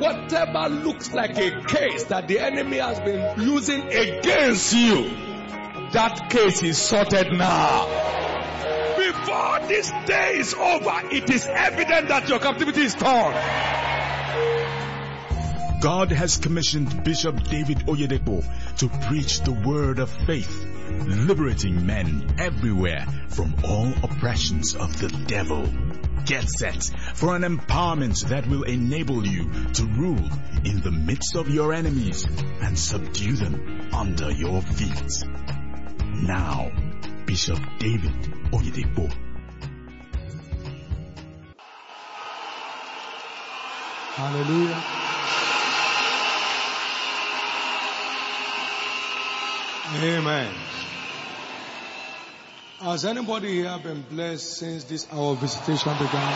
Whatever looks like a case that the enemy has been using against you, that case is sorted now. Before this day is over, it is evident that your captivity is torn. God has commissioned Bishop David Oyedepo to preach the word of faith, liberating men everywhere from all oppressions of the devil. Get set for an empowerment that will enable you to rule in the midst of your enemies and subdue them under your feet. Now, Bishop David Oyedepo. Hallelujah. Amen. Has anybody here been blessed since this our visitation began?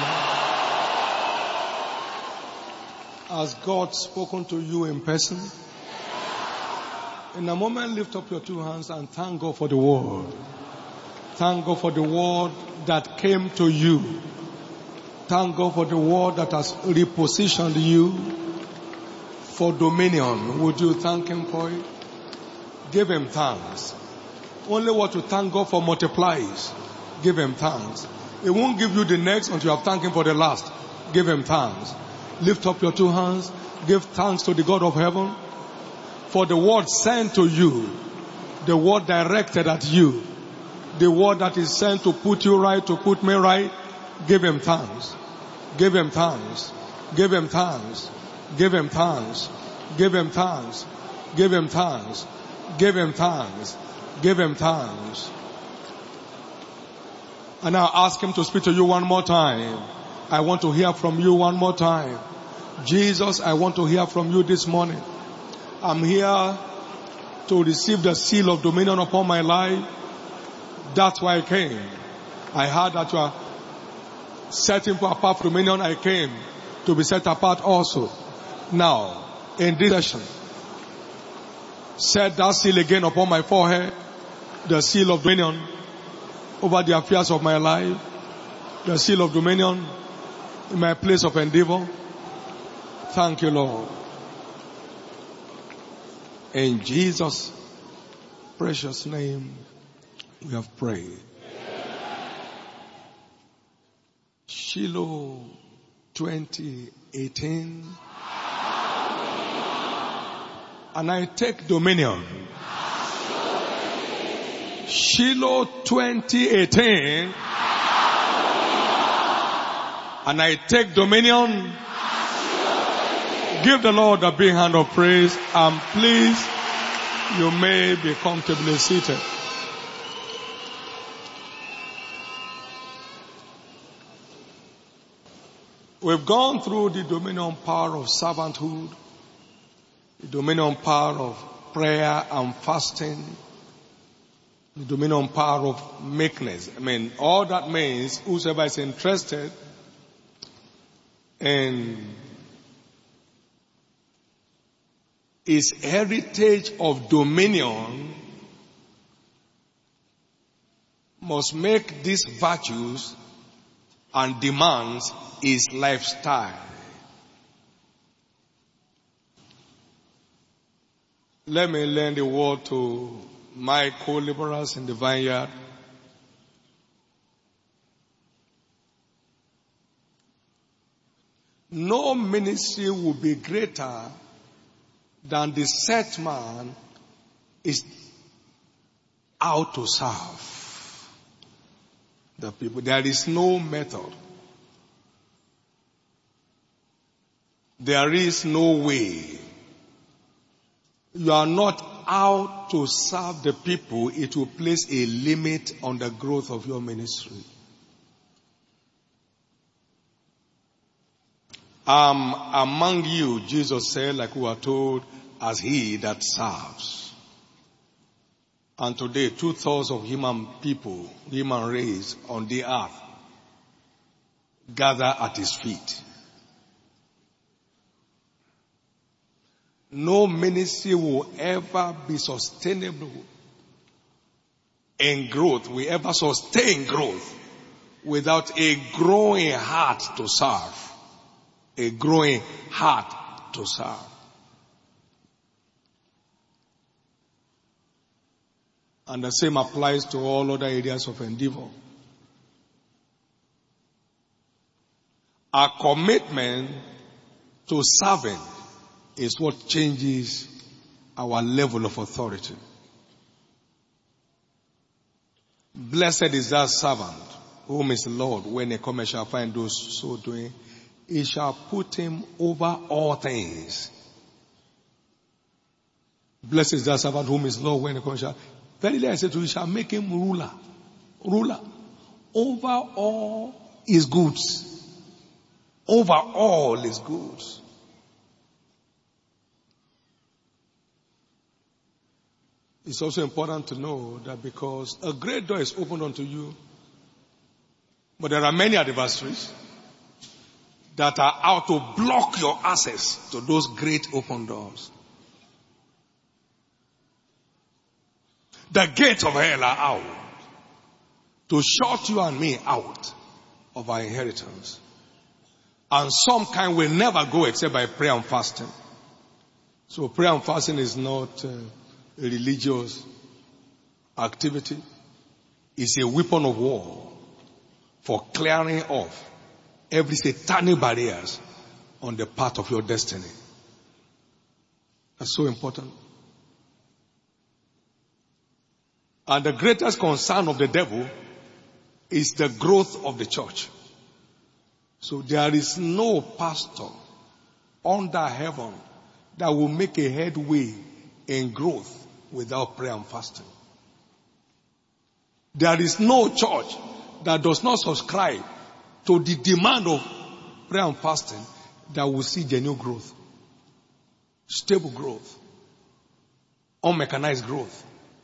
Has God spoken to you in person? In a moment, lift up your two hands and thank God for the word. Thank God for the word that came to you. Thank God for the word that has repositioned you for dominion. Would you thank Him for it? Give Him thanks. Only what you thank God for multiplies. Give Him thanks. It won't give you the next until you have thanked Him for the last. Give Him thanks. Lift up your two hands. Give thanks to the God of heaven for the word sent to you. The word directed at you. The word that is sent to put you right, to put me right. Give Him thanks. Give Him thanks. Give Him thanks. Give Him thanks. Give Him thanks. Give Him thanks. Give Him thanks. Give Him thanks. And now ask Him to speak to you one more time. I want to hear from you one more time. Jesus, I want to hear from you this morning. I'm here to receive the seal of dominion upon my life. That's why I came. I heard that you are setting apart for dominion. I came to be set apart also. Now, in this session, set that seal again upon my forehead, the seal of dominion over the affairs of my life, the seal of dominion in my place of endeavor. Thank you, Lord. In Jesus' precious name, we have prayed. Shiloh 2018. And I take dominion. Shiloh 2018. And I take dominion. Give the Lord a big hand of praise. And please, you may be comfortably seated. We've gone through the dominion power of servanthood, the dominion power of prayer and fasting, the dominion power of meekness. All that means whosoever is interested in his heritage of dominion must make these virtues and demands his lifestyle. Let me lend the word to my co-laborers in the vineyard. No ministry will be greater than the set man is out to serve the people. There is no method. There is no way. You are not out to serve the people. It will place a limit on the growth of your ministry. Among you, Jesus said, like we were told, as he that serves. And today, 2/3 of human people, human race on the earth, gather at his feet. No ministry will ever be sustainable in growth, will ever sustain growth without a growing heart to serve. A growing heart to serve. And the same applies to all other areas of endeavor. Our commitment to serving is what changes our level of authority. Blessed is that servant whom his Lord, when he comes, shall find those so doing. He shall put him over all things. Blessed is that servant whom his Lord, when he comes, shall. Verily I say to you, shall make him ruler over all his goods. Over all his goods. It's also important to know that because a great door is opened unto you, but there are many adversaries that are out to block your access to those great open doors. The gates of hell are out to shut you and me out of our inheritance. And some kind will never go except by prayer and fasting. So prayer and fasting is not a religious activity. It's a weapon of war for clearing off every satanic barriers on the path of your destiny. That's so important. And the greatest concern of the devil is the growth of the church. So there is no pastor under heaven that will make a headway in growth without prayer and fasting. There is no church that does not subscribe to the demand of prayer and fasting that will see genuine growth, stable growth, unmechanized growth.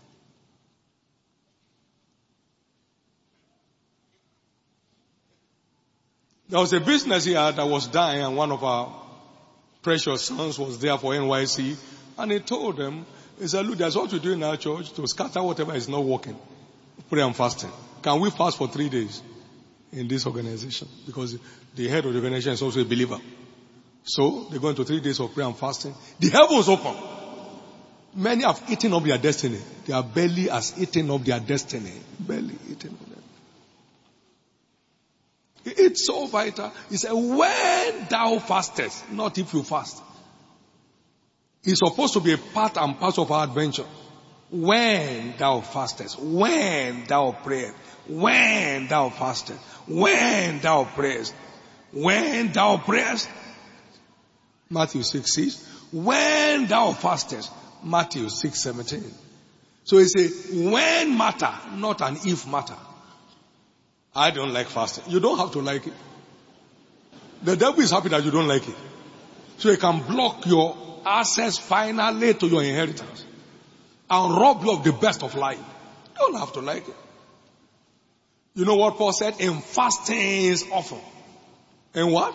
There was a business here that was dying, and one of our precious sons was there for NYC, and he told them, he said, look, that's what we do in our church to scatter whatever is not working. Prayer and fasting. Can we fast for 3 days in this organization? Because the head of the organization is also a believer. So they go into 3 days of prayer and fasting. The heavens open. Many have eaten up their destiny. Their belly has eaten up their destiny. Belly eaten up their destiny. It's so vital. He said, when thou fastest, not if you fast. It's supposed to be a part and parcel of our adventure. When thou fastest, when thou prayest, when thou fastest, when thou prayest, when thou prayest, Matthew 6:6, when thou fastest, Matthew 6:17. So he says, when matter, not an if matter. I don't like fasting. You don't have to like it. The devil is happy that you don't like it. So he can block your access finally to your inheritance and rob you of the best of life. You don't have to like it. You know what Paul said? In fastings often. In what?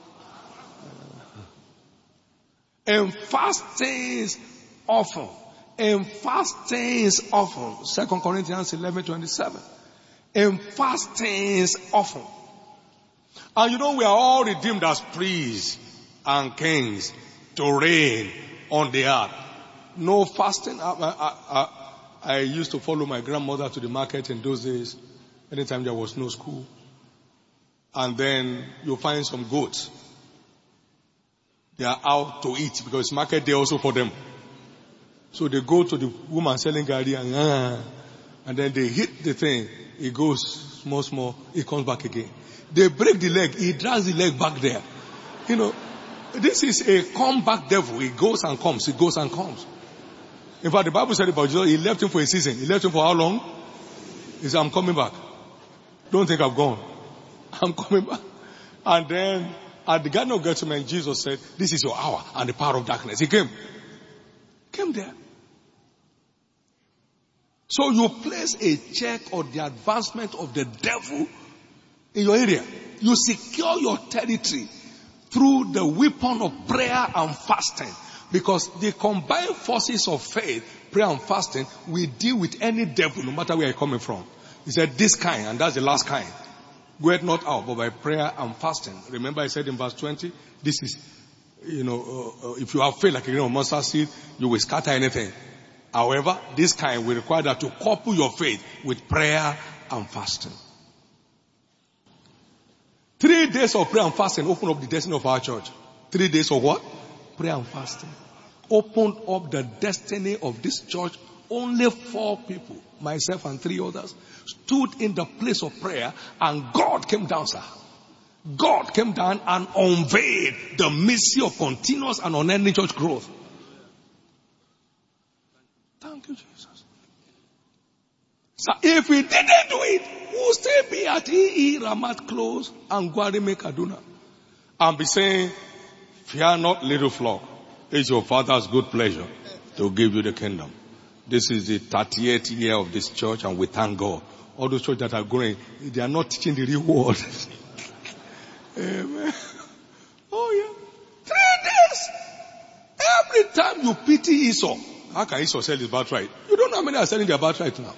In fastings often. In fastings often. 2 Corinthians 11:27. In fastings often. And you know we are all redeemed as priests and kings to reign on the earth. No fasting. I used to follow my grandmother to the market in those days, anytime there was no school. And then you find some goats. They are out to eat because it's market day also for them. So they go to the woman selling gari and then they hit the thing. It goes small, it comes back again. They break the leg, he drags the leg back there. You know, this is a comeback devil. He goes and comes, he goes and comes. In fact, the Bible said about Jesus, he left him for a season. He left him for how long? He said, I'm coming back. Don't think I've gone. I'm coming back. And then at the Garden of Gethsemane, Jesus said, this is your hour and the power of darkness. He came there. So you place a check on the advancement of the devil in your area. You secure your territory through the weapon of prayer and fasting. Because the combined forces of faith, prayer and fasting, will deal with any devil, no matter where you're coming from. He said, this kind, and that's the last kind. Go not out, but by prayer and fasting. Remember I said in verse 20, this is if you have faith like a grain of mustard seed, you will scatter anything. However, this kind will require that to couple your faith with prayer and fasting. 3 days of prayer and fasting open up the destiny of our church. 3 days of what? Prayer and fasting. Opened up the destiny of this church. Only 4 people, myself and 3 others, stood in the place of prayer, and God came down, sir. God came down and unveiled the mystery of continuous and unending church growth. Thank you, Jesus. So if we didn't do it, we'll still be at EE Ramat Close and Guarime Kaduna and be saying, fear not, little flock. It's your Father's good pleasure to give you the kingdom. This is the 38th year of this church, and we thank God. All those churches that are growing, they are not teaching the real word. Amen. Oh yeah. 3 days. Every time you pity Esau, how can Esau sell his birthright? You don't know how many are selling their birthright now.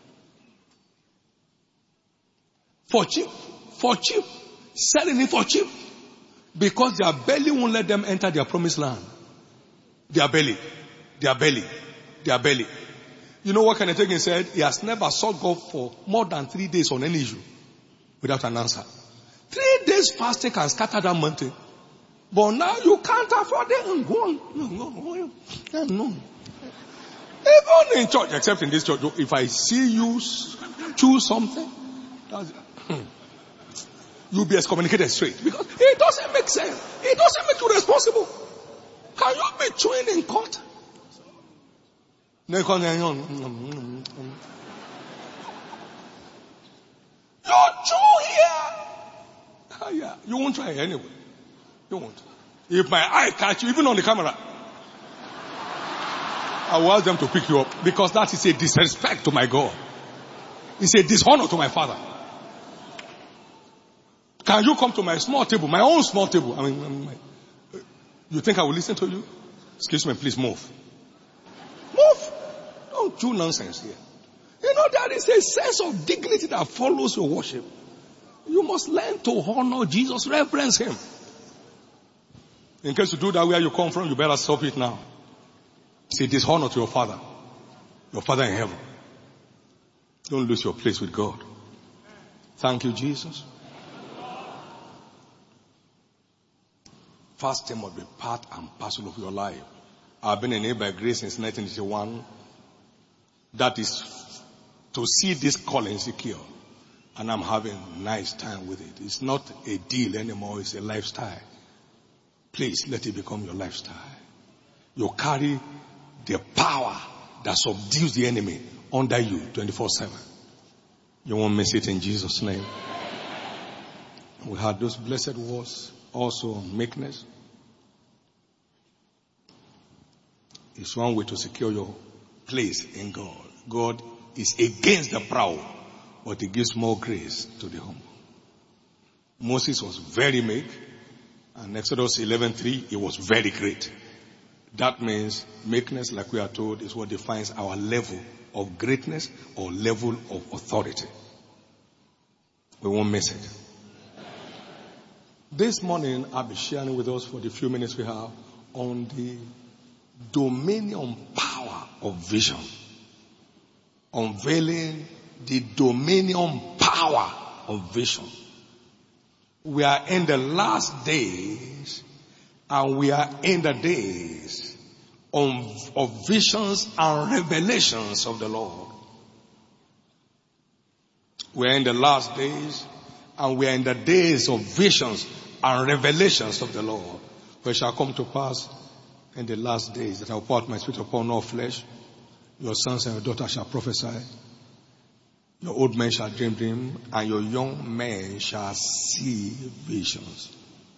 For cheap. For cheap. Selling it for cheap. Because their belly won't let them enter their promised land. Their belly. Their belly. Their belly. You know what Kenneth Hagin said? He has never sought God for more than 3 days on any issue without an answer. 3 days fasting can scatter that mountain. But now you can't afford it. Go on. No. Even in church, except in this church, if I see you choose something, you'll be excommunicated straight. Because it doesn't make sense. It doesn't make you responsible. Can you be chewing in court? You chew here. Yeah, you won't try anyway. You won't. If my eye catch you, even on the camera, I will ask them to pick you up, because that is a disrespect to my God. It's a dishonor to my Father. Can you come to my small table, my own small table? You think I will listen to you? Excuse me, please move. Move. Don't do nonsense here. You know, there is a sense of dignity that follows your worship. You must learn to honor Jesus, reverence Him. In case you do that where you come from, you better stop it now. It's a dishonor to your Father in heaven. Don't lose your place with God. Thank you, Jesus. Fasting must be part and parcel of your life. I've been enabled by grace since 1981. That is to see this calling secure. And I'm having a nice time with it. It's not a deal anymore. It's a lifestyle. Please let it become your lifestyle. You carry the power that subdues the enemy under you 24/7. You won't miss it in Jesus' name. We had those blessed words also on meekness. It's one way to secure your place in God. God is against the proud, but He gives more grace to the humble. Moses was very meek, and Exodus 11:3, he was very great. That means meekness, like we are told, is what defines our level of greatness or level of authority. We won't miss it. This morning, I'll be sharing with us for the few minutes we have on the dominion power of vision. Unveiling the dominion power of vision. We are in the last days, and we are in the days of visions and revelations of the Lord. We are in the last days, and we are in the days of visions and revelations of the Lord. For it shall come to pass in the last days that I will pour out my spirit upon all flesh. Your sons and your daughters shall prophesy. Your old men shall dream, and your young men shall see visions.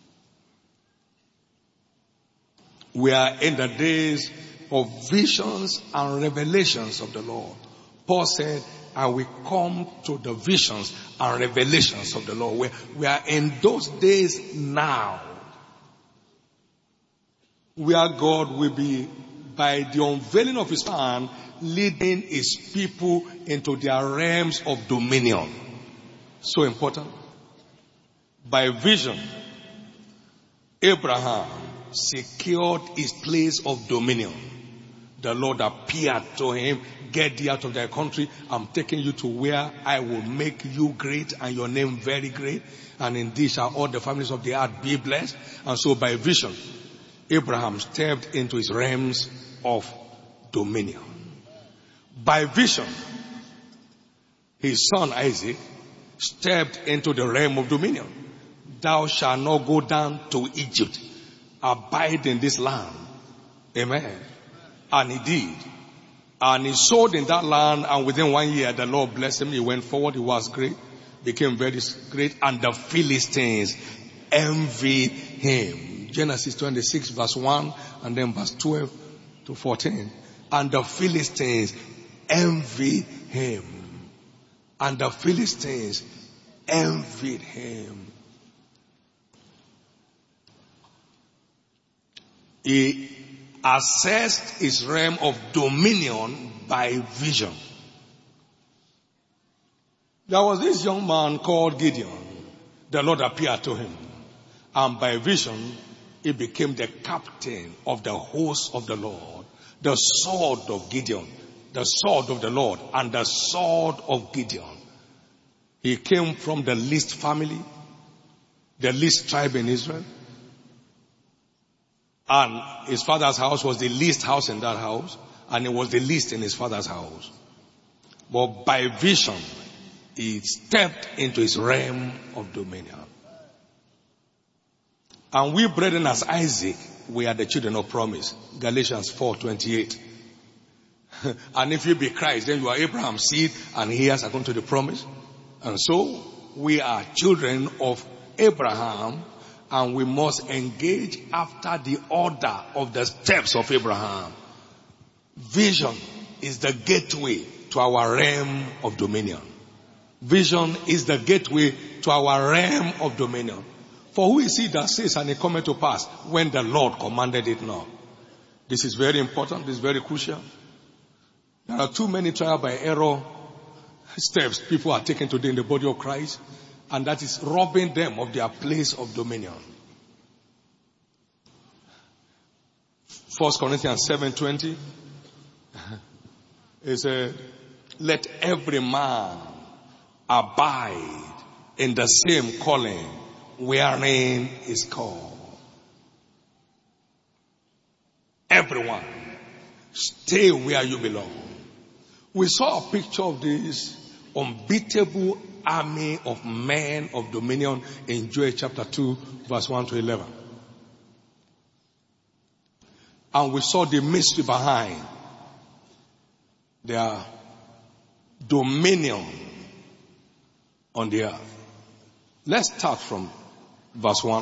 We are in the days of visions and revelations of the Lord. Paul said, and we come to the visions and revelations of the Lord. We are in those days now, where God will be, by the unveiling of His hand, leading His people into their realms of dominion. So important. By vision, Abraham secured his place of dominion, the Lord appeared to him. Get thee out of thy country. I'm taking you to where I will make you great and your name very great. And in thee shall all the families of the earth be blessed. And so by vision, Abraham stepped into his realms of dominion. By vision, his son Isaac stepped into the realm of dominion. Thou shalt not go down to Egypt. Abide in this land. Amen. And he did. And he sowed in that land, and within 1 year the Lord blessed him. He went forward, he was great, became very great, and the Philistines envied him. Genesis 26 verse 1 and then verse 12 to 14. And the Philistines envied him. And the Philistines envied him. He assessed his realm of dominion by vision. There was this young man called Gideon. The Lord appeared to him. And by vision, he became the captain of the host of the Lord. The sword of Gideon. The sword of the Lord and the sword of Gideon. He came from the least family, the least tribe in Israel. And his father's house was the least house in that house, and it was the least in his father's house. But by vision, he stepped into his realm of dominion. And we brethren as Isaac, we are the children of promise. Galatians 4:28. And if you be Christ, then you are Abraham's seed and heirs according to the promise. And so we are children of Abraham, and we must engage after the order of the steps of Abraham. Vision is the gateway to our realm of dominion. Vision is the gateway to our realm of dominion. For who is he that says, and it cometh to pass, when the Lord commanded it not? This is very important. This is very crucial. There are too many trial by error steps people are taking today in the body of Christ, and that is robbing them of their place of dominion. 1 Corinthians 7:20 is let every man abide in the same calling wherein is called. Everyone, stay where you belong. We saw a picture of this unbeatable army of men of dominion in Joel chapter 2 verse 1 to 11. And we saw the mystery behind their dominion on the earth. Let's start from verse 1.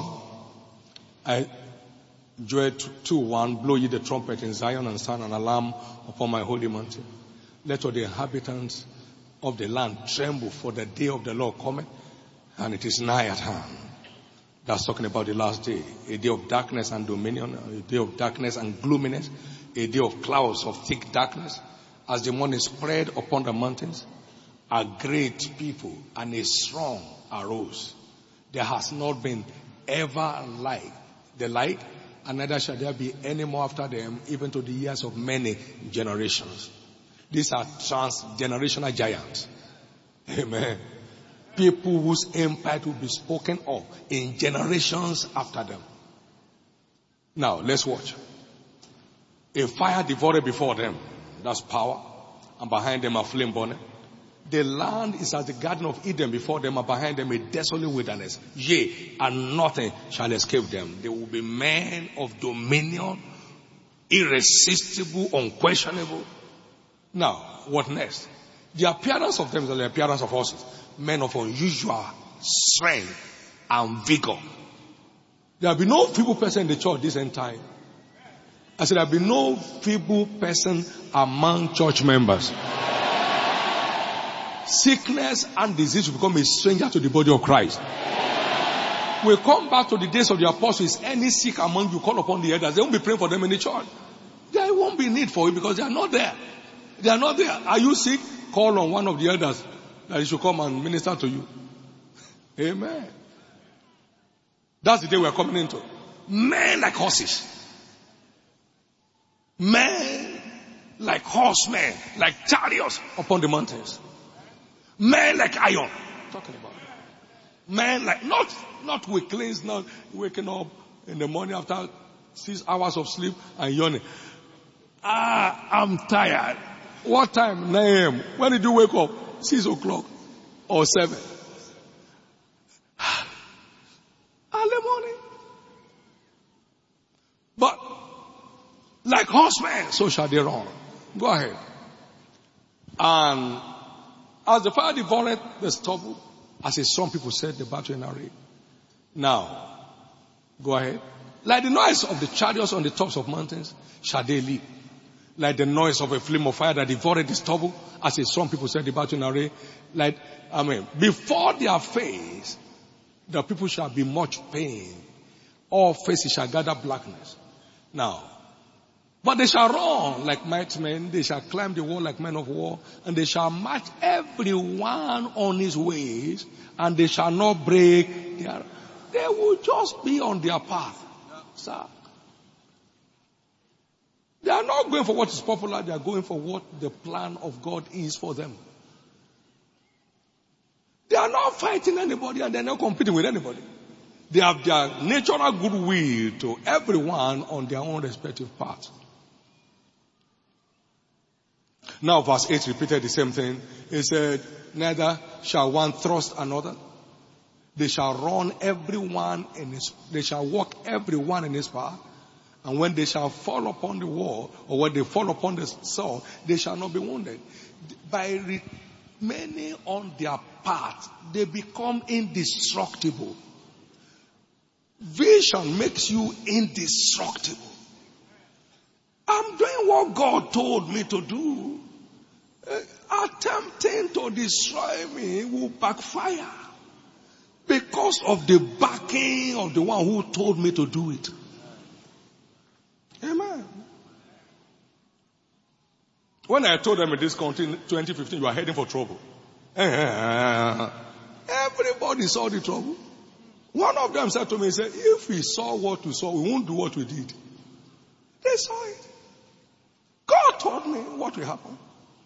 Joel 2:1, blow ye the trumpet in Zion and sound an alarm upon my holy mountain. Let all the inhabitants of the land tremble, for the day of the Lord cometh, and it is nigh at hand. That's talking about the last day. A day of darkness and dominion, a day of darkness and gloominess, a day of clouds of thick darkness. As the morning spread upon the mountains, a great people and a strong arose. There has not been ever the like, and neither shall there be any more after them, even to the years of many generations. These are transgenerational giants. Amen. People whose empire will be spoken of in generations after them. Now, let's watch. A fire devoured before them. That's power. And behind them a flame burning. The land is as the garden of Eden before them, and behind them a desolate wilderness. Yea, and nothing shall escape them. They will be men of dominion, irresistible, unquestionable. Now, what next? The appearance of them is the appearance of horses. Men of unusual strength and vigor. There will be no feeble person in the church this end time. I said there will be no feeble person among church members. Sickness and disease will become a stranger to the body of Christ. We'll come back to the days of the apostles. Any sick among you, call upon the elders. They won't be praying for them in the church. There won't be need for you because they are not there. They are not there. Are you sick? Call on one of the elders that he should come and minister to you. Amen. That's the day we are coming into. men like horses. Men like horsemen, like chariots upon the mountains. Men like iron. Talking about it. Men like, not weaklings, not waking up in the morning after 6 hours of sleep and yawning. I'm tired. What time? 9 a.m. When did you wake up? 6 o'clock or 7. Early morning. But like horsemen, so shall they run. Go ahead. And as the fire devoured the stubble, as some people said, the battle in array. Now, go ahead. Like the noise of the chariots on the tops of mountains, shall they leap. Like the noise of a flame of fire that devoured the stubble, as some people said, the battle in array. Before their face, the people shall be much pain. All faces shall gather blackness. Now, but they shall run like mighty men, they shall climb the wall like men of war, and they shall march everyone on his ways, and they shall not break their... They will just be on their path. Sir. They are not going for what is popular, they are going for what the plan of God is for them. They are not fighting anybody and they are not competing with anybody. They have their natural goodwill to everyone on their own respective path. Now verse 8 repeated the same thing. It said, neither shall one thrust another. They shall run everyone they shall walk everyone in his path. And when they shall fall upon the wall, or when they fall upon the sword, they shall not be wounded. By remaining on their path, they become indestructible. Vision makes you indestructible. I'm doing what God told me to do. Attempting to destroy me will backfire because of the backing of the one who told me to do it. Amen. When I told them in this country in 2015, you are heading for trouble. Everybody saw the trouble. One of them said to me, he said, if we saw what we saw, we won't do what we did. They saw it. God told me what will happen.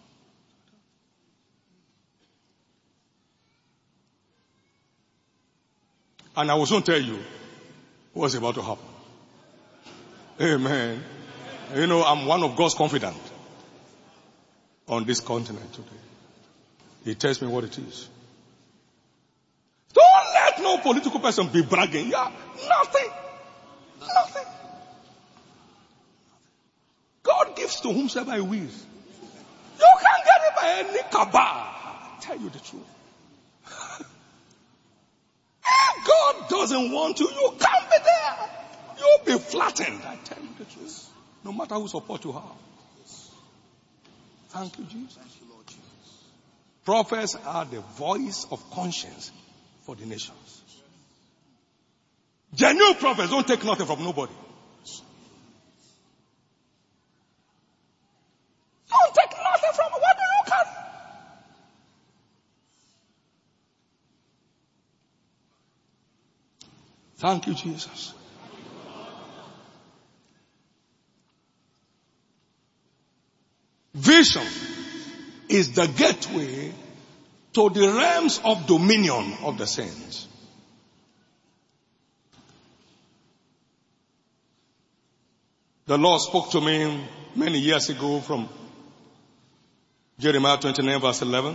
And I will soon tell you what's about to happen. Amen. You know, I'm one of God's confidant on this continent today. He tells me what it is. Don't let no political person be bragging. Yeah, nothing. Nothing. God gives to whomsoever he wills. You can't get it by any cabal. I tell you the truth. If God doesn't want you, you can't be there. You'll be flattened. I tell you the truth. No matter who support you have. Thank you, Jesus. Prophets are the voice of conscience for the nations. Genuine prophets don't take nothing from nobody. Don't take nothing from what do you carry? Thank you, Jesus. Vision is the gateway to the realms of dominion of the saints. The Lord spoke to me many years ago from Jeremiah 29 verse 11.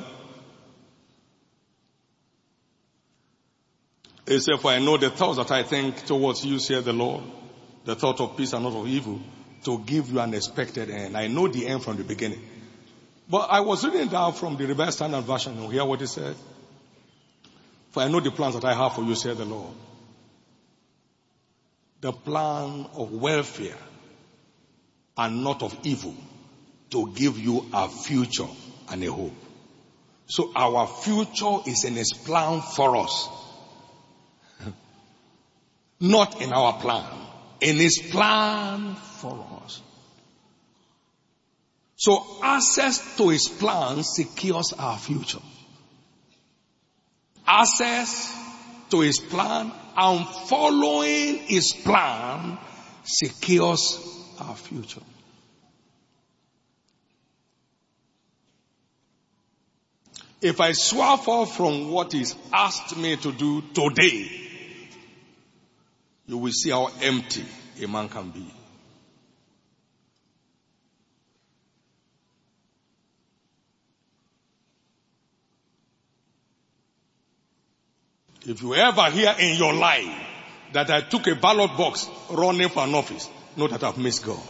He said, for I know the thoughts that I think towards you, saith the Lord, the thought of peace and not of evil, to give you an expected end. I know the end from the beginning. But I was reading down from the Revised Standard Version and hear what he said. For I know the plans that I have for you, saith the Lord. The plan of welfare and not of evil, to give you a future and a hope. So our future is in his plan for us. Not in our plan. In his plan for us. So access to his plan secures our future. Access to his plan, and following his plan secures our future. If I swerve off from what he's asked me to do today, you will see how empty a man can be. If you ever hear in your life that I took a ballot box running for an office, know that I've missed God.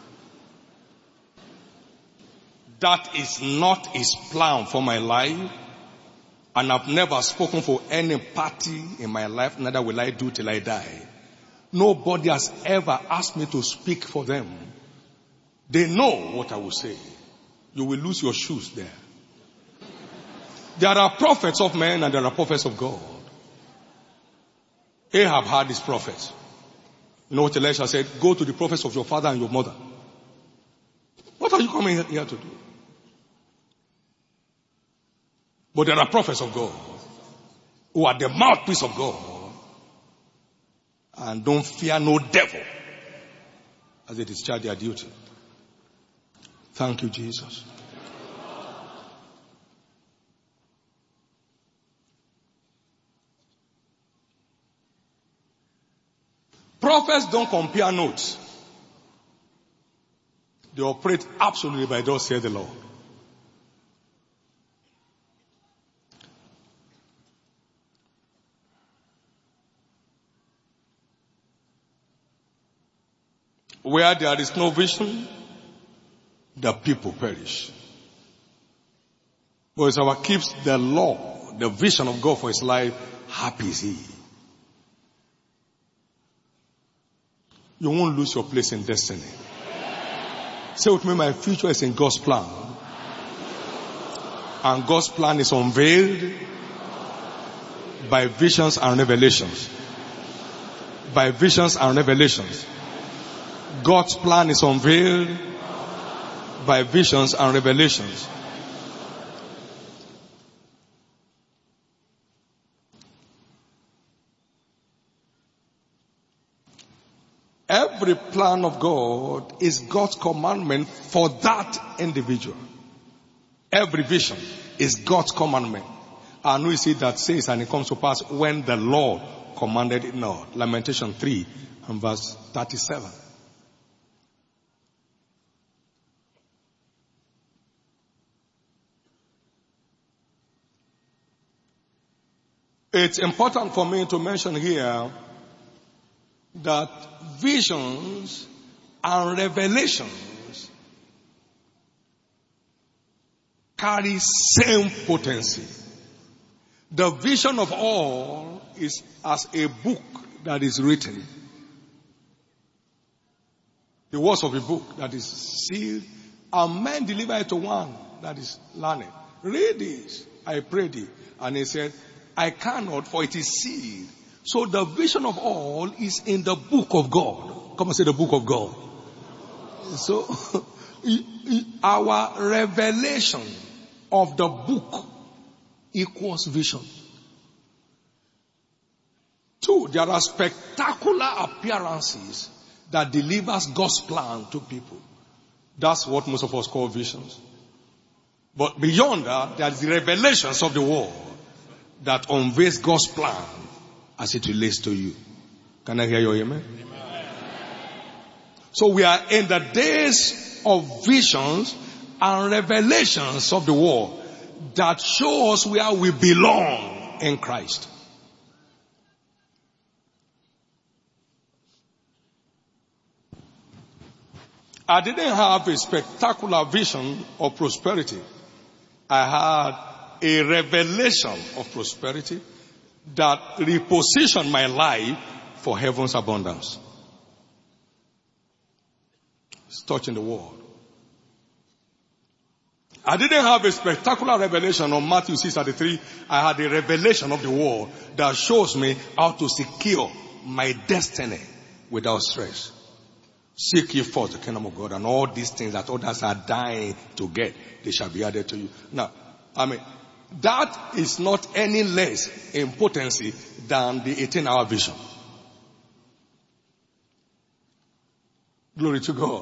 That is not his plan for my life, and I've never spoken for any party in my life, neither will I do till I die. Nobody has ever asked me to speak for them. They know what I will say. You will lose your shoes there. There are prophets of men and there are prophets of God. Ahab had his prophets. You know what Elisha said? Go to the prophets of your father and your mother. What are you coming here to do? But there are prophets of God who are the mouthpiece of God and don't fear no devil as they discharge their duty. Thank you, Jesus. Prophets don't compare notes. They operate absolutely by thus saith the Lord. Where there is no vision, the people perish. But whoever keeps the law, the vision of God for his life, happy is he. You won't lose your place in destiny. Say with me, my future is in God's plan. And God's plan is unveiled by visions and revelations. By visions and revelations. God's plan is unveiled by visions and revelations. Every plan of God is God's commandment for that individual. Every vision is God's commandment. And we see that says, and it comes to pass when the Lord commanded it not. Lamentation 3 and verse 37. It's important for me to mention here that visions and revelations carry same potency. The vision of all is as a book that is written. The words of a book that is sealed, and men deliver it to one that is learned. Read this, I pray thee. And he said, I cannot, for it is sealed. So the vision of all is in the book of God. Come and say the book of God. So our revelation of the book equals vision. 2, there are spectacular appearances that delivers God's plan to people. That's what most of us call visions. But beyond that, there are the revelations of the word that unveils God's plan as it relates to you. Can I hear your amen? Amen. So we are in the days of visions and revelations of the word that show us where we belong in Christ. I didn't have a spectacular vision of prosperity. I had a revelation of prosperity that repositioned my life for heaven's abundance. It's touching the world. I didn't have a spectacular revelation on Matthew 6:33. I had a revelation of the word that shows me how to secure my destiny without stress. Seek ye first the kingdom of God, and all these things that others are dying to get, they shall be added to you. Now, That is not any less in potency than the 18-hour vision. Glory to God.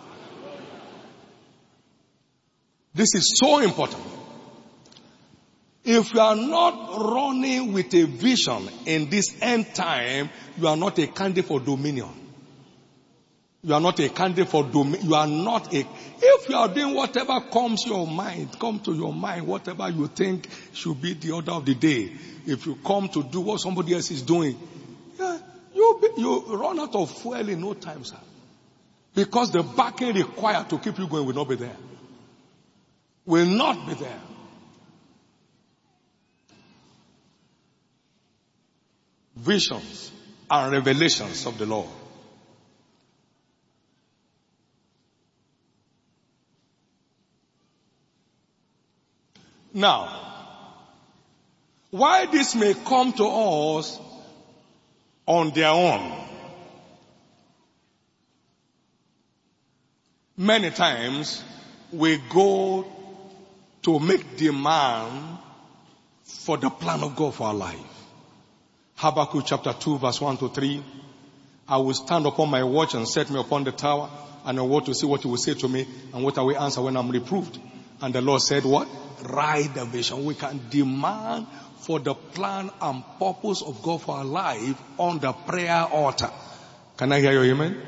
This is so important. If you are not running with a vision in this end time, you are not a candidate for dominion. You are not a candidate for dominion. You are not a... If you are doing whatever comes to your mind, whatever you think should be the order of the day, if you come to do what somebody else is doing, you run out of fuel in no time, sir. Because the backing required to keep you going will not be there. Will not be there. Visions and revelations of the Lord. Now, why this may come to us on their own, many times we go to make demand for the plan of God for our life. Habakkuk chapter 2 verse 1 to 3. I will stand upon my watch and set me upon the tower, and I want to see what he will say to me and what I will answer when I'm reproved. And the Lord said what? Write the vision. We can demand for the plan and purpose of God for our life on the prayer altar. Can I hear your amen?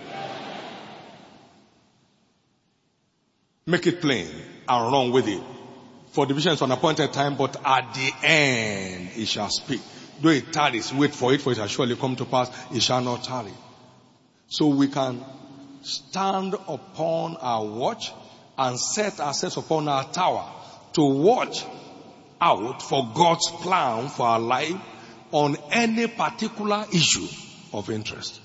Make it plain and run with it. For the vision is an appointed time, but at the end it shall speak. Though it tarries, wait for it, for it shall surely come to pass. It shall not tarry. So we can stand upon our watch and set ourselves upon our tower to watch out for God's plan for our life on any particular issue of interest.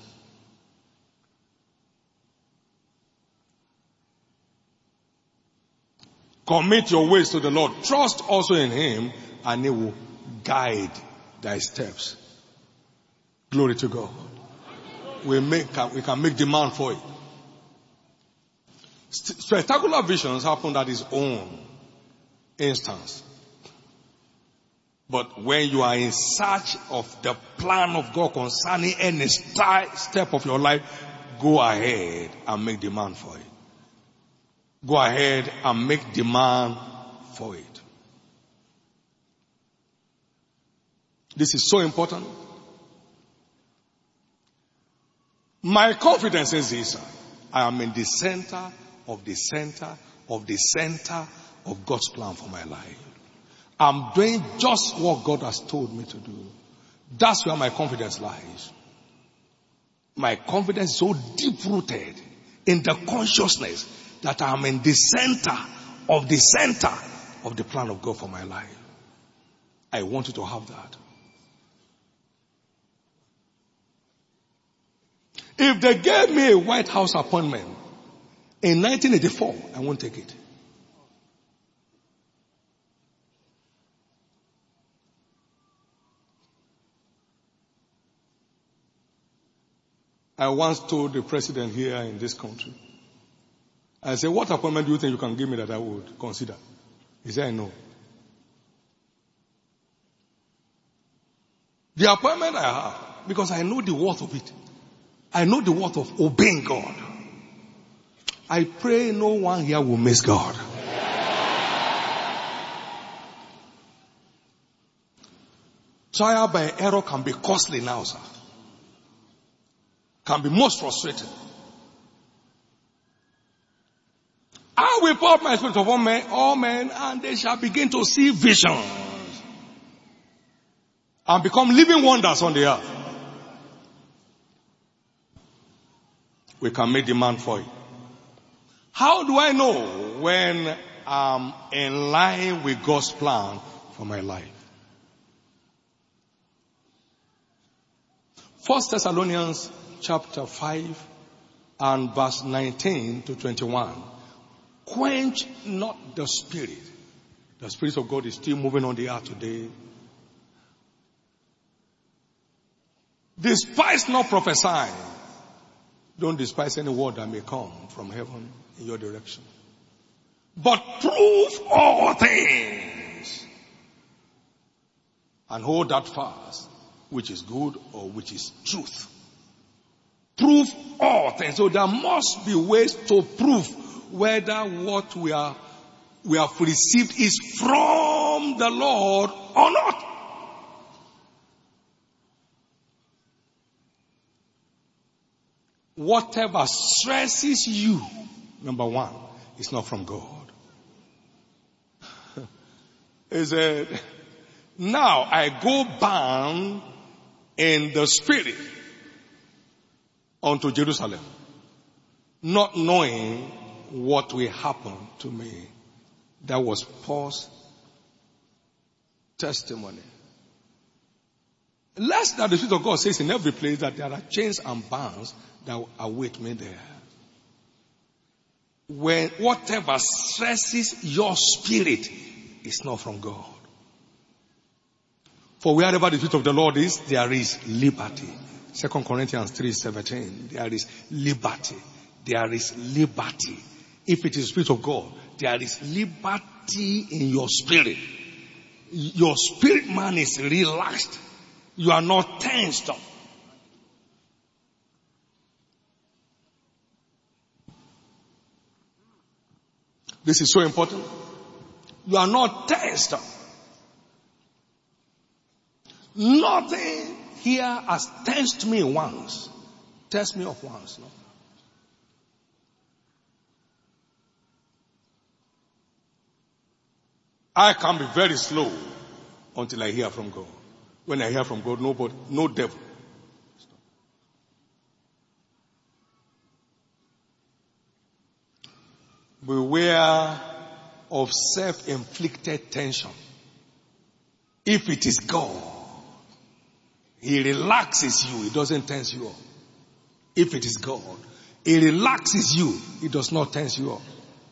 Commit your ways to the Lord. Trust also in Him, and He will guide thy steps. Glory to God. We can make demand for it. Spectacular visions happen at His own instance. But when you are in search of the plan of God concerning any step of your life, go ahead and make demand for it. Go ahead and make demand for it. This is so important. My confidence is this. I am in the center of the center of the center of God's plan for my life. I'm doing just what God has told me to do. That's where my confidence lies. My confidence is so deep-rooted in the consciousness that I'm in the center of the plan of God for my life. I want you to have that. If they gave me a White House appointment in 1984, I won't take it. I once told the president here in this country, I said, what appointment do you think you can give me that I would consider? He said, no. The appointment I have, because I know the worth of it. I know the worth of obeying God. I pray no one here will miss God. Trial by error can be costly now, sir. Can be most frustrating. I will pour out my spirit upon all men, and they shall begin to see visions and become living wonders on the earth. We can make demand for it. How do I know when I'm in line with God's plan for my life? 1 Thessalonians chapter 5 and verse 19 to 21. Quench not the Spirit. The Spirit of God is still moving on the earth today. Despise not prophesying. Don't despise any word that may come from heaven in your direction. But prove all things. and hold that fast, which is good or which is truth. Prove all things. So there must be ways to prove whether what we have received is from the Lord or not. Whatever stresses you, number one, is not from God. He said, now I go bound in the spirit unto Jerusalem, not knowing what will happen to me. That was Paul's testimony. Lest that the Spirit of God says in every place that there are chains and bonds that await me there. When whatever stresses your spirit is not from God. For wherever the Spirit of the Lord is, there is liberty. 2 Corinthians 3:17. There is liberty. There is liberty. If it is the Spirit of God, there is liberty in your spirit. Your spirit man is relaxed. You are not tensed up. This is so important. You are not tensed up. Nothing here has tensed me once. Tensed me up once. No. I can be very slow until I hear from God. When I hear from God, no devil. Beware of self-inflicted tension. If it is God, He relaxes you, He doesn't tense you up. If it is God, He relaxes you, He does not tense you up.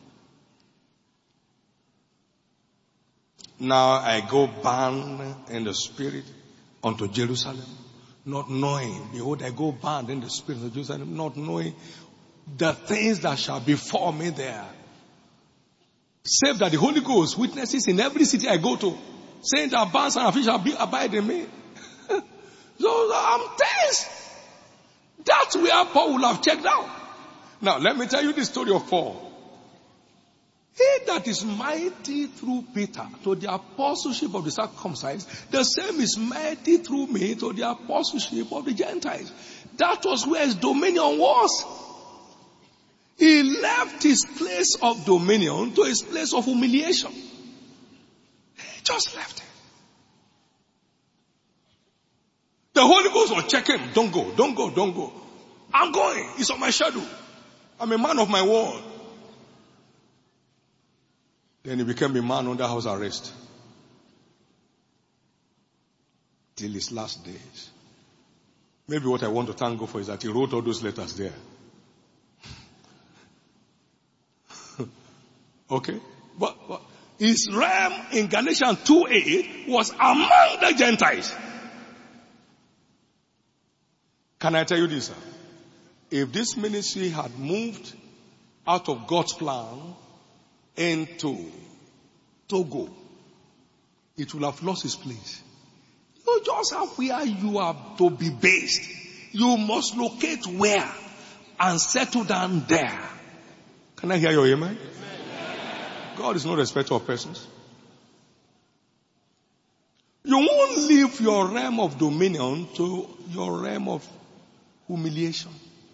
Now I go bound in the spirit unto Jerusalem, not knowing, behold, I go bound in the spirit of Jerusalem, not knowing the things that shall befall me there. Save that the Holy Ghost witnesses in every city I go to, saying that barns and fish shall abide in me. So I'm tense. That's where Paul will have checked out. Now let me tell you the story of Paul. He that is mighty through Peter to the apostleship of the circumcised, the same is mighty through me to the apostleship of the Gentiles. That was where his dominion was. He left his place of dominion to his place of humiliation. He just left it. The Holy Ghost will check him. Don't go, don't go, don't go. I'm going. It's on my schedule. I'm a man of my word. Then he became a man under house arrest. Till his last days. Maybe what I want to thank God for is that he wrote all those letters there. Okay? But his realm in Galatians 2:8 was among the Gentiles. Can I tell you this, sir? If this ministry had moved out of God's plan into Togo, it will have lost its place. You just have where you are to be based. You must locate where and settle down there. Can I hear your amen? God is no respecter of persons. You won't leave your realm of dominion to your realm of humiliation.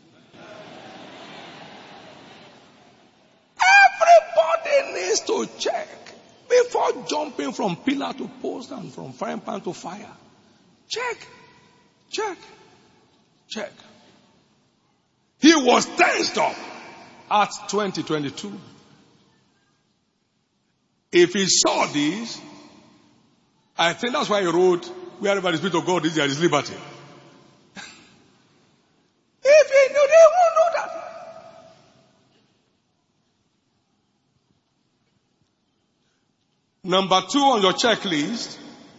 Everybody needs to check before jumping from pillar to post and from frying pan to fire. Check. Check. Check. He was tensed up. Acts 20:22. If he saw this, I think that's why he wrote, wherever the Spirit of God is, there is liberty. If he knew, they won't know that. Number 2 on your checklist,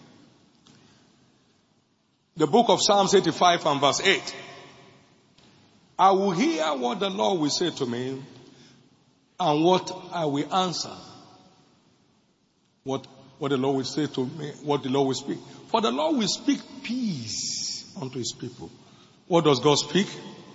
the book of Psalms 85 and verse 8. I will hear what the Lord will say to me and what I will answer. What what the Lord will say to me, what the Lord will speak. For the Lord will speak peace unto his people. What does God speak?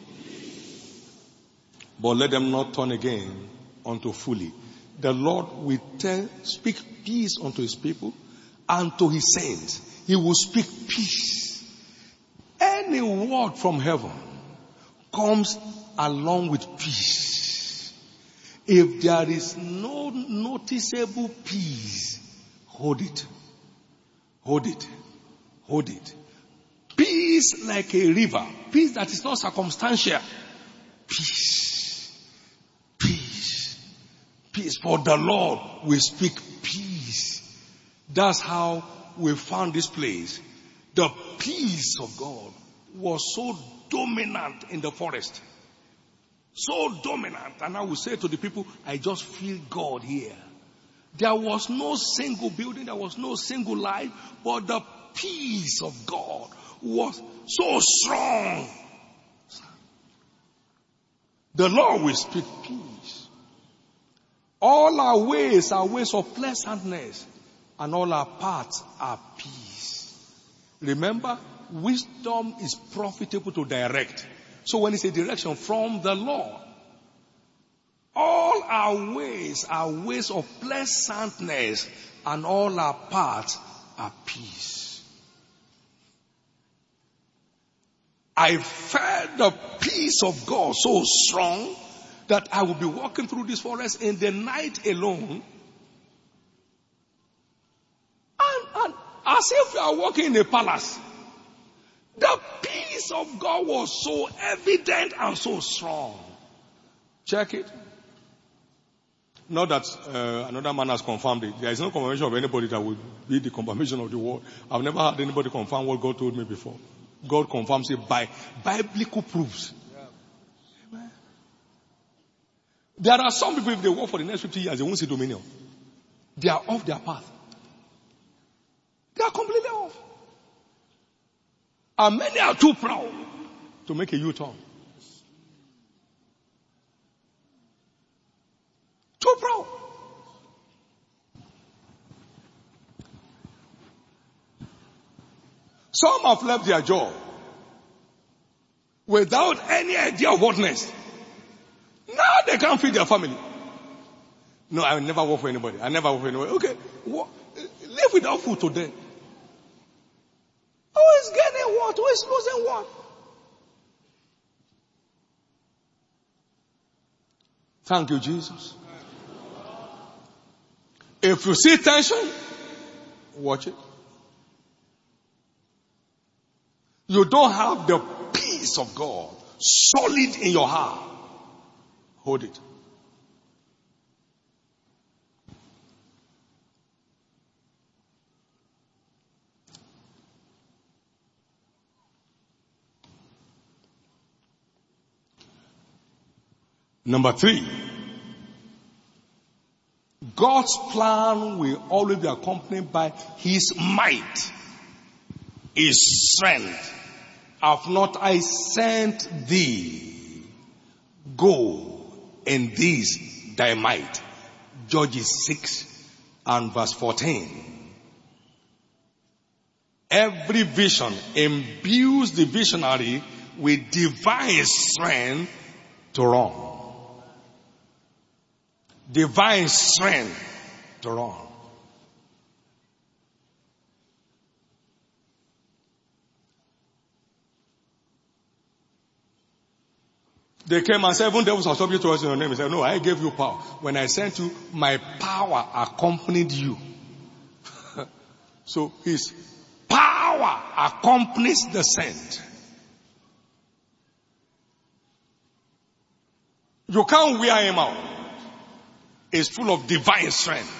But let them not turn again unto folly. The Lord will speak peace unto his people and to his saints. He will speak peace. Any word from heaven comes along with peace. If there is no noticeable peace, hold it. Hold it. Hold it. Peace like a river. Peace that is not circumstantial. Peace. Peace. Peace. For the Lord will speak peace. That's how we found this place. The peace of God was so dominant in the forest. So dominant. And I will say to the people, I just feel God here. There was no single building, there was no single light, but the peace of God was so strong. The Lord will speak peace. All our ways are ways of pleasantness, and all our paths are peace. Remember, wisdom is profitable to direct. So when it's a direction from the Lord, all our ways are ways of pleasantness, and all our paths are peace. I felt the peace of God so strong that I would be walking through this forest in the night alone, and as if you are walking in a palace. The peace of God was so evident and so strong. Check it. Not that another man has confirmed it. There is no confirmation of anybody that will be the confirmation of the word. I've never had anybody confirm what God told me before. God confirms it by biblical proofs. Yeah. There are some people, if they work for the next 50 years, they won't see dominion. They are off their path. They are completely off. And many are too proud to make a U-turn. Too proud. Some have left their job without any idea of what next. Now they can't feed their family. No, I will never work for anybody. I never work for anybody. Okay, live without food today. Who is gaining what? Who is losing what? Thank you, Jesus. If you see tension, watch it. You don't have the peace of God solid in your heart. Hold it. Number 3. God's plan will always be accompanied by his might, his strength. Have not I sent thee? Go in this thy might. Judges 6 and verse 14. Every vision imbues the visionary with divine strength to run. Divine strength to run. They came and said, 7 devils are subject to us in your name. He said, no, I gave you power. When I sent you, my power accompanied you. So his power accompanies the sent. You can't wear him out. Is full of divine strength.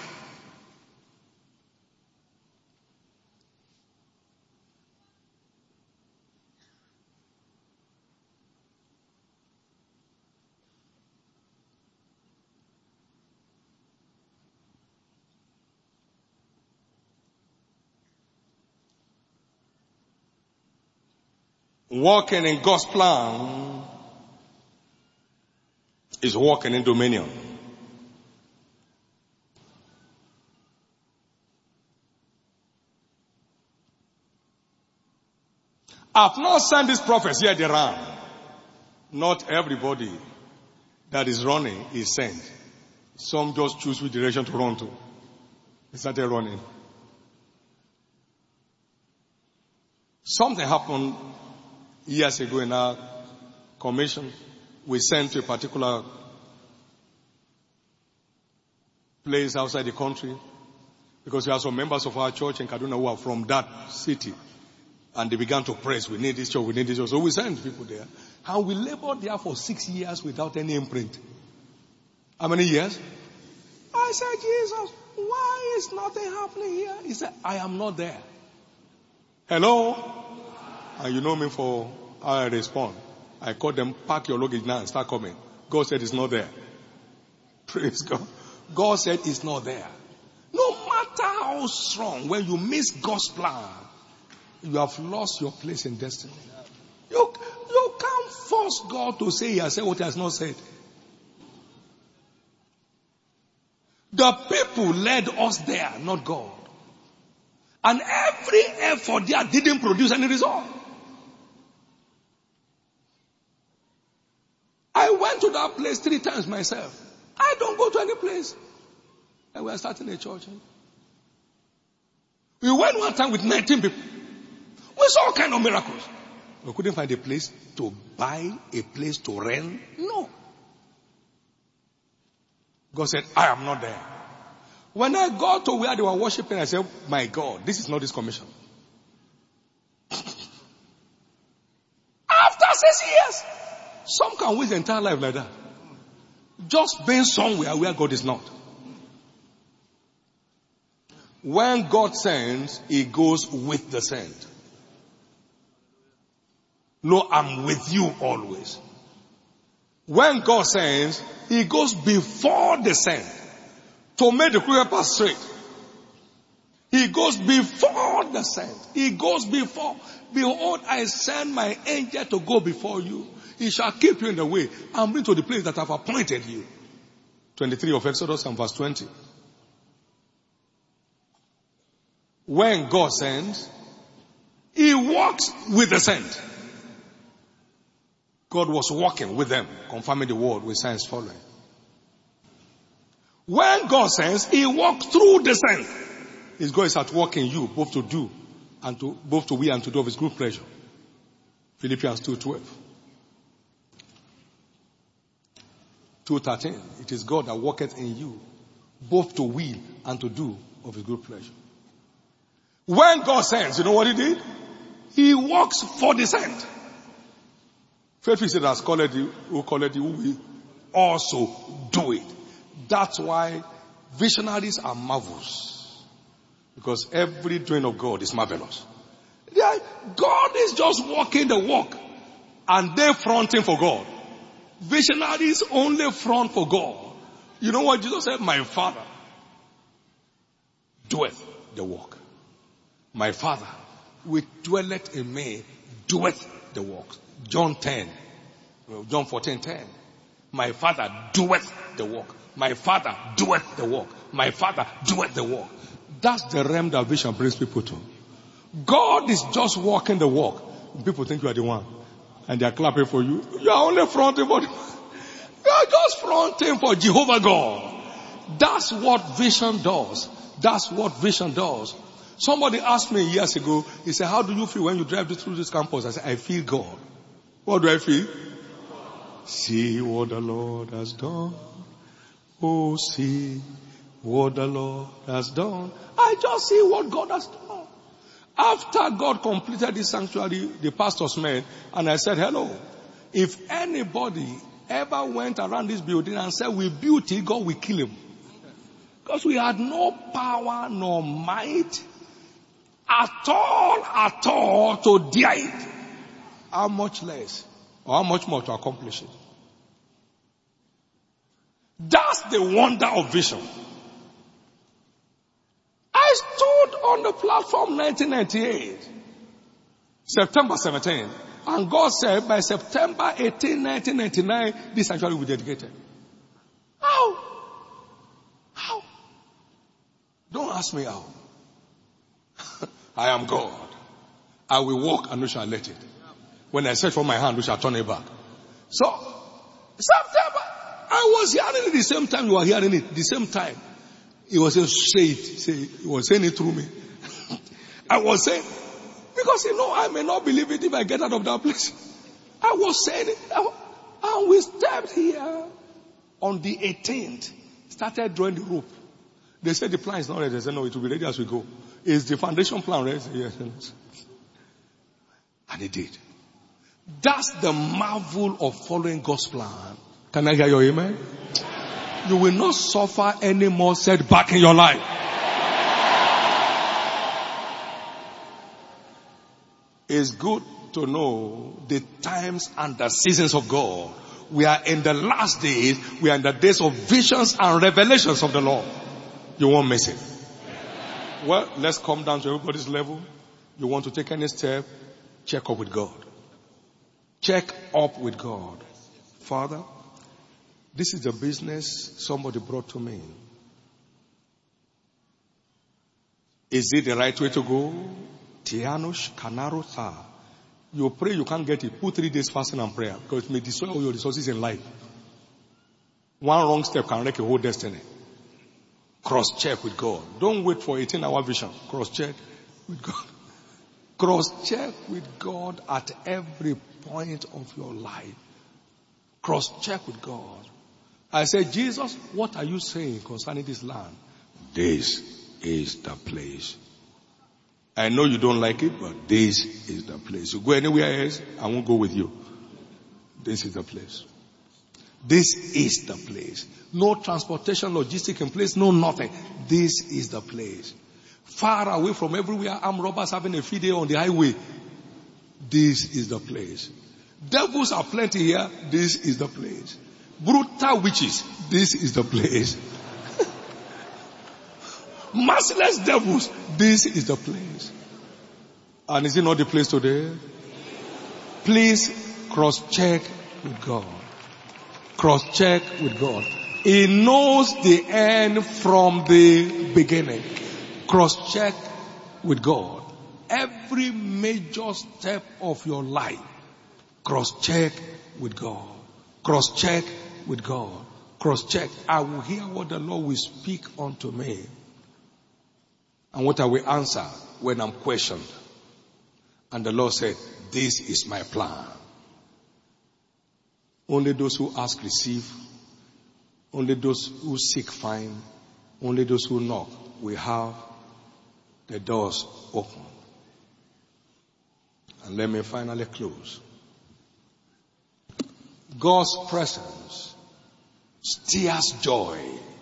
Walking in God's plan is walking in dominion. I've not sent these prophets, yet they ran. Not everybody that is running is sent. Some just choose which direction to run to. They started running. Something happened years ago in our commission. We sent to a particular place outside the country because we have some members of our church in Kaduna who are from that city. And they began to press, we need this church, we need this church. So we sent people there. And we labored there for 6 years without any imprint. How many years? I said, Jesus, why is nothing happening here? He said, I am not there. Hello? And you know me for how I respond. I call them, pack your luggage now and start coming. God said it's not there. Praise God. God said it's not there. No matter how strong, when you miss God's plan, you have lost your place in destiny. You can't force God to say he has said what he has not said. The people led us there, not God. And every effort there didn't produce any result. I went to that place 3 times myself. I don't go to any place. And we are starting a church. We went one time with 19 people. We saw all kind of miracles. We couldn't find a place to buy, a place to rent. No. God said, I am not there. When I got to where they were worshiping, I said, my God, this is not this commission. After 6 years, some can waste their entire life like that. Just being somewhere where God is not. When God sends, he goes with the sent. No, I'm with you always. When God sends, he goes before the sent to make the clear path straight. He goes before the sent. He goes before. Behold, I send my angel to go before you. He shall keep you in the way and bring to the place that I've appointed you. 23 of Exodus and verse 20. When God sends, he walks with the sent. God was walking with them, confirming the word with signs following. When God sends, he walks through the sent. His God is at work in you, both to do and to both to will and to do of his good pleasure. Philippians 2:12. 2:13. It is God that worketh in you, both to will and to do of his good pleasure. When God sends, you know what he did? He works for the sent. Faith is it has called you, who called you, who will also do it. That's why visionaries are marvelous. Because every doing of God is marvelous. God is just walking the walk. And they're fronting for God. Visionaries only front for God. You know what Jesus said? My Father doeth the work. My Father, which dwelleth in me, doeth the work. John 14:10. My Father doeth the work. My Father doeth the work. My Father doeth the work. That's the realm that vision brings people to. God is just walking the walk. People think you are the one. And they are clapping for you. You are only fronting for them. You are just fronting for Jehovah God. That's what vision does. That's what vision does. Somebody asked me years ago, he said, how do you feel when you drive through this campus? I said, I feel God. What do I feel? See what the Lord has done. Oh, see what the Lord has done. I just see what God has done. After God completed this sanctuary, the pastors met, and I said, hello. If anybody ever went around this building and said, we built it, God will kill him. Because we had no power nor might at all to dare it. How much less or how much more to accomplish it? That's the wonder of vision. I stood on the platform 1998, September 17, and God said by September 18, 1999, this sanctuary will be dedicated. How? Don't ask me how. I am God. I will walk and you shall let it. When I stretch for my hand, you shall turn it back. So, sometimes I was hearing it the same time you were hearing it, the same time. He was saying, say it. He was saying it through me. I was saying, because I may not believe it if I get out of that place. I was saying it. And we stepped here on the 18th, started drawing the rope. They said the plan is not ready. They said, no, it will be ready as we go. Is the foundation plan ready? Yes. And it did. That's the marvel of following God's plan. Can I hear your amen? You will not suffer any more setback in your life. It's good to know the times and the seasons of God. We are in the last days. We are in the days of visions and revelations of the Lord. You won't miss it. Well, let's come down to everybody's level. You want to take any step, check up with God. Check up with God. Father, this is the business somebody brought to me. Is it the right way to go? Tianush Kanarotha. You pray, you can't get it. Put 3 days fasting and prayer because it may destroy all your resources in life. One wrong step can wreck your whole destiny. Cross-check with God. Don't wait for 18-hour vision. Cross-check with God. Cross-check with God at every point of your life. Cross-check with God. I said, Jesus, what are you saying concerning this land? This is the place. I know you don't like it, but this is the place. You go anywhere else, I won't go with you. This is the place. This is the place. No transportation, logistic in place, no nothing. This is the place. Far away from everywhere, armed robbers having a field day on the highway. This is the place. Devils are plenty here. This is the place. Brutal witches. This is the place. Merciless devils. This is the place. And is it not the place today? Please cross-check with God. Cross-check with God. He knows the end from the beginning. Cross-check with God. Every major step of your life, cross-check with God. Cross-check with God. Cross-check. I will hear what the Lord will speak unto me. And what I will answer when I'm questioned. And the Lord said, this is my plan. Only those who ask receive. Only those who seek find. Only those who knock will have the doors open. And let me finally close. God's presence stirs joy.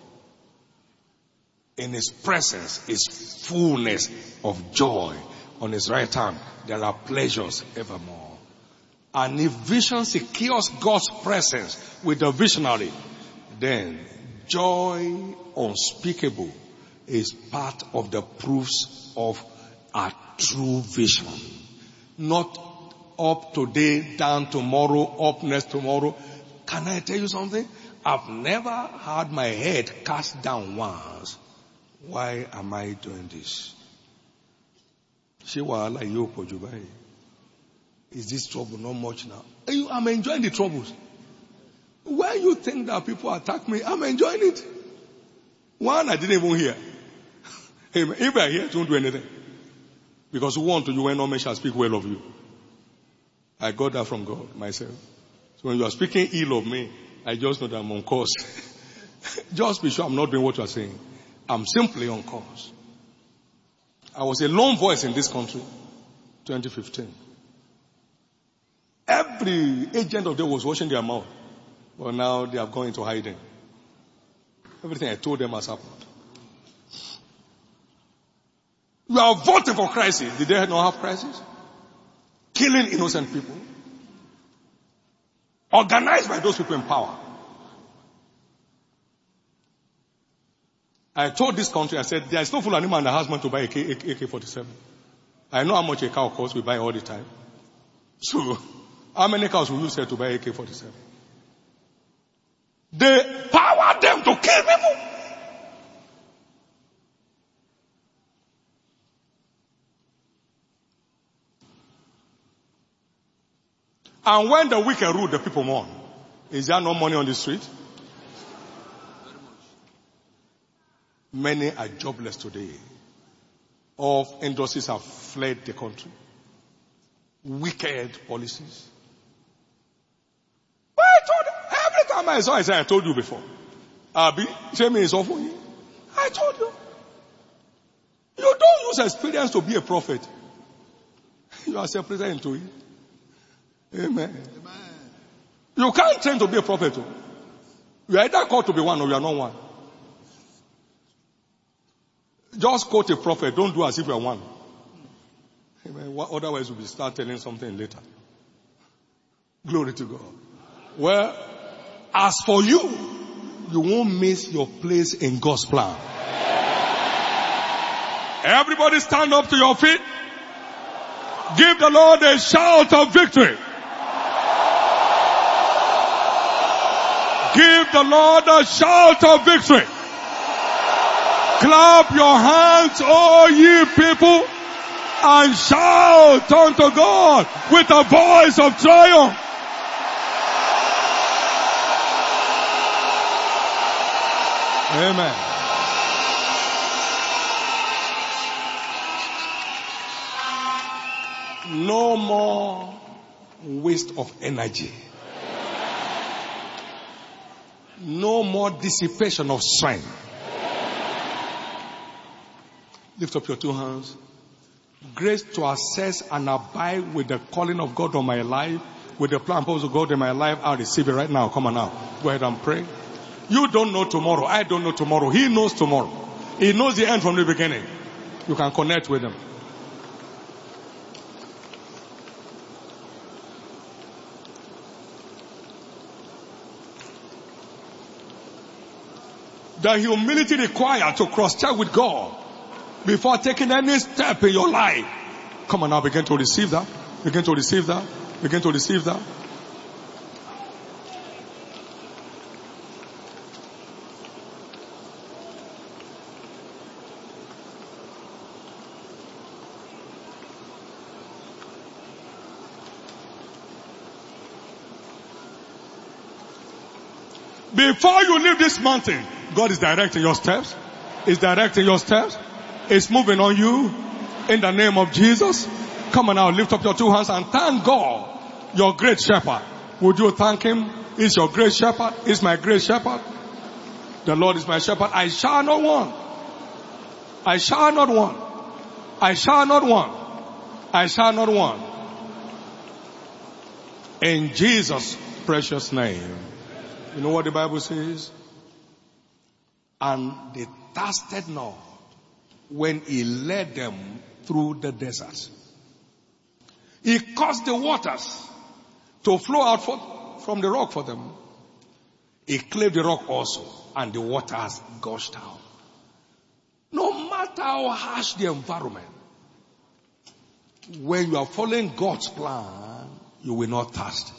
In His presence is fullness of joy. On His right hand, there are pleasures evermore. And if vision secures God's presence with the visionary, then joy unspeakable is part of the proofs of a true vision. Not up today, down tomorrow, up next tomorrow. Can I tell you something? I've never had my head cast down once. Why am I doing this? Is this trouble not much now? I'm enjoying the troubles. When you think that people attack me, I'm enjoying it. One, I didn't even hear. If I hear, don't do anything. Because who want to you when no man shall speak well of you? I got that from God myself. So when you are speaking ill of me, I just know that I'm on course. Just be sure I'm not doing what you are saying. I'm simply on course. I was a lone voice in this country, 2015. Every agent of them was washing their mouth. But now they have gone into hiding. Everything I told them has happened. You are voting for crisis. Did they not have crisis? Killing innocent people. Organized by those people in power. I told this country, I said, there is no fool animal in the house man to buy a AK-47. I know how much a cow costs. We buy all the time. So, how many cows will you sell to buy AK-47? They power them to kill people. And when the wicked rule, the people mourn. Is there no money on the street? Many are jobless today. All industries have fled the country. Wicked policies. But I told you, every time I saw, I said, I told you before. Abi, shame is awful. I told you. You don't use experience to be a prophet. You are separated into it. Amen. You can't train to be a prophet. You are either called to be one or you are not one. Just quote a prophet. Don't do as if you are one. Amen. Otherwise you'll be start telling something later. Glory to God. Well, as for you, you won't miss your place in God's plan. Everybody stand up to your feet. Give the Lord a shout of victory. Give the Lord a shout of victory. Clap your hands, all ye people, and shout unto God with a voice of triumph. Amen. No more waste of energy. No more dissipation of strength. Lift up your two hands. Grace to assess and abide with the calling of God on my life, with the plan and purpose of God in my life. I'll receive it right now. Come on now. Go ahead and pray. You don't know tomorrow. I don't know tomorrow. He knows tomorrow. He knows the end from the beginning. You can connect with him. The humility required to cross-check with God before taking any step in your life. Come on now, begin to receive that. Begin to receive that. Begin to receive that. Before you leave this mountain, God is directing your steps. He's directing your steps. He's moving on you in the name of Jesus. Come on now, lift up your two hands and thank God, your great shepherd. Would you thank him? He's your great shepherd. He's my great shepherd. The Lord is my shepherd. I shall not want. I shall not want. I shall not want. I shall not want. In Jesus' precious name. You know what the Bible says? And they thirsted not when he led them through the desert. He caused the waters to flow out from the rock for them. He cleft the rock also, and the waters gushed out. No matter how harsh the environment, when you are following God's plan, you will not thirst.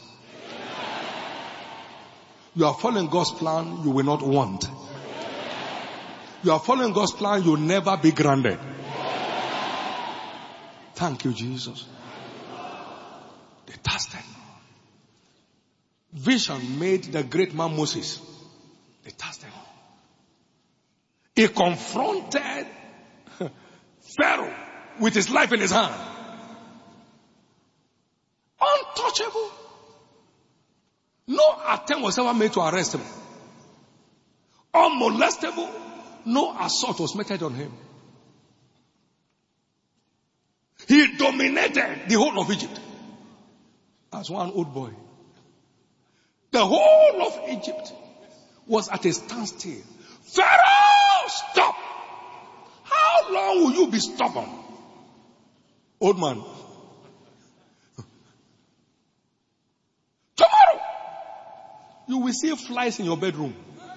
You are following God's plan, you will not want. You are following God's plan, you'll never be grounded. Thank you, Jesus. They thirsted. Vision made the great man Moses. They thirsted. He confronted Pharaoh with his life in his hand. Untouchable. No attempt was ever made to arrest him. Unmolestable. No assault was meted on him. He dominated the whole of Egypt as one old boy. The whole of Egypt was at a standstill. Pharaoh, stop! How long will you be stubborn? Old man. Tomorrow, you will see flies in your bedroom.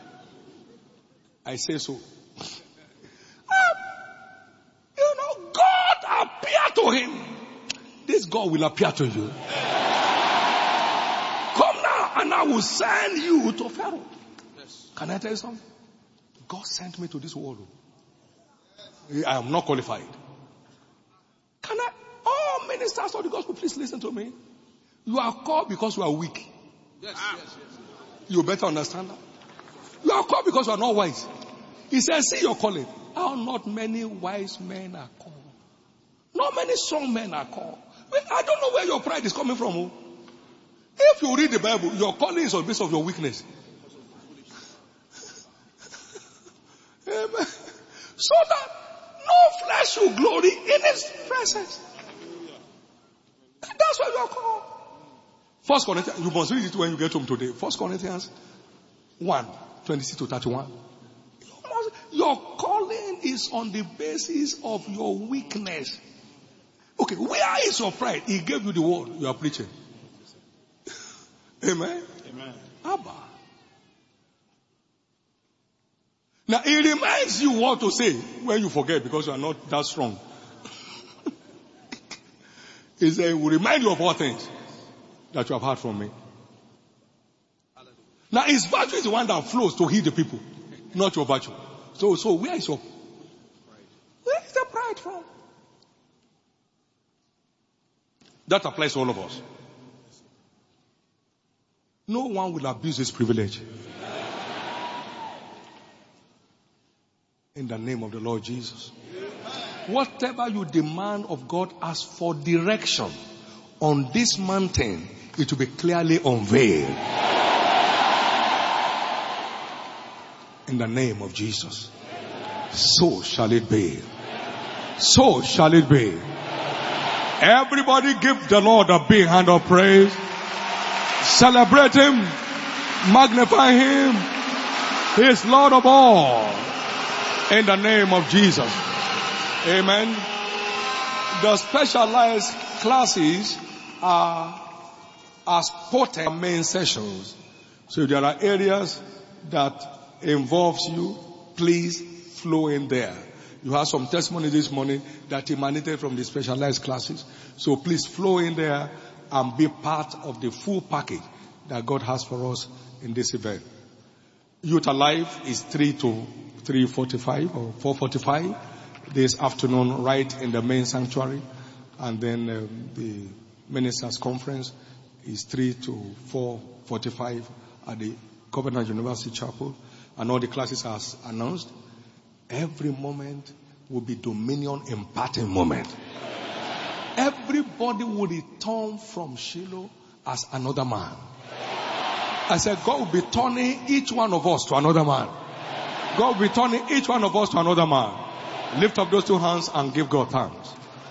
I say so. God appeared to him. This God will appear to you. Come now and I will send you to Pharaoh. Yes. Can I tell you something? God sent me to this world. I am not qualified. Can I? Oh, ministers of the gospel, please listen to me. You are called because you are weak. Yes. You better understand that. You are called because you are not wise. He says, see your calling. How not many wise men are called. Not many strong men are called. I don't know where your pride is coming from. If you read the Bible, your calling is on the basis of your weakness. Amen. So that no flesh will glory in his presence. That's why you are called. 1 Corinthians, you must read it when you get home today. 1 Corinthians 1, 26 to 31. Your calling is on the basis of your weakness. Okay, where is your pride? He gave you the word you are preaching. Amen? Amen. Abba. Now, it reminds you what to say when you forget because you are not that strong. It will remind you of all things that you have heard from me. Now, his virtue is the one that flows to heal the people, not your virtue. So where is the pride from? That applies to all of us. No one will abuse this privilege. In the name of the Lord Jesus. Whatever you demand of God as for direction on this mountain, it will be clearly unveiled. In the name of Jesus. So shall it be. So shall it be. Everybody give the Lord a big hand of praise. Celebrate him. Magnify him. He is Lord of all. In the name of Jesus. Amen. The specialized classes are spotted main sessions. So if there are areas that involves you, please flow in there. You have some testimony this morning that emanated from the specialized classes. So please flow in there and be part of the full package that God has for us in this event. Youth Alive is 3 to 3:45 or 4:45 this afternoon right in the main sanctuary. And then the Ministers' Conference is 3 to 4:45 at the Covenant University Chapel. And all the classes are announced. Every moment will be dominion imparting moment. Everybody will return from Shiloh as another man. I said, God will be turning each one of us to another man. God will be turning each one of us to another man. Lift up those two hands and give God thanks.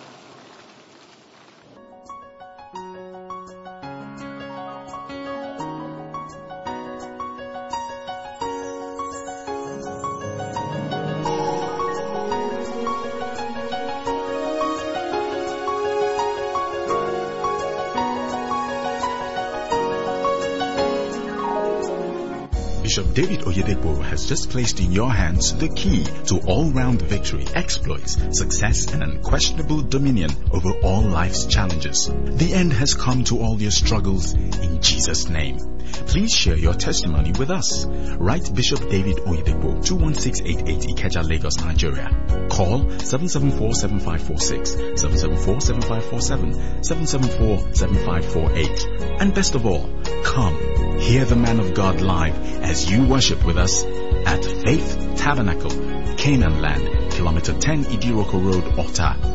Bishop David Oyedepo has just placed in your hands the key to all-round victory, exploits, success, and unquestionable dominion over all life's challenges. The end has come to all your struggles in Jesus' name. Please share your testimony with us. Write Bishop David Oyedepo, 21688 Ikeja, Lagos, Nigeria. Call 774-7546, 774-7547, 774-7548. And best of all, come, hear the man of God live as you worship with us at Faith Tabernacle, Canaan Land, Kilometer 10 Idiroko Road, Ota.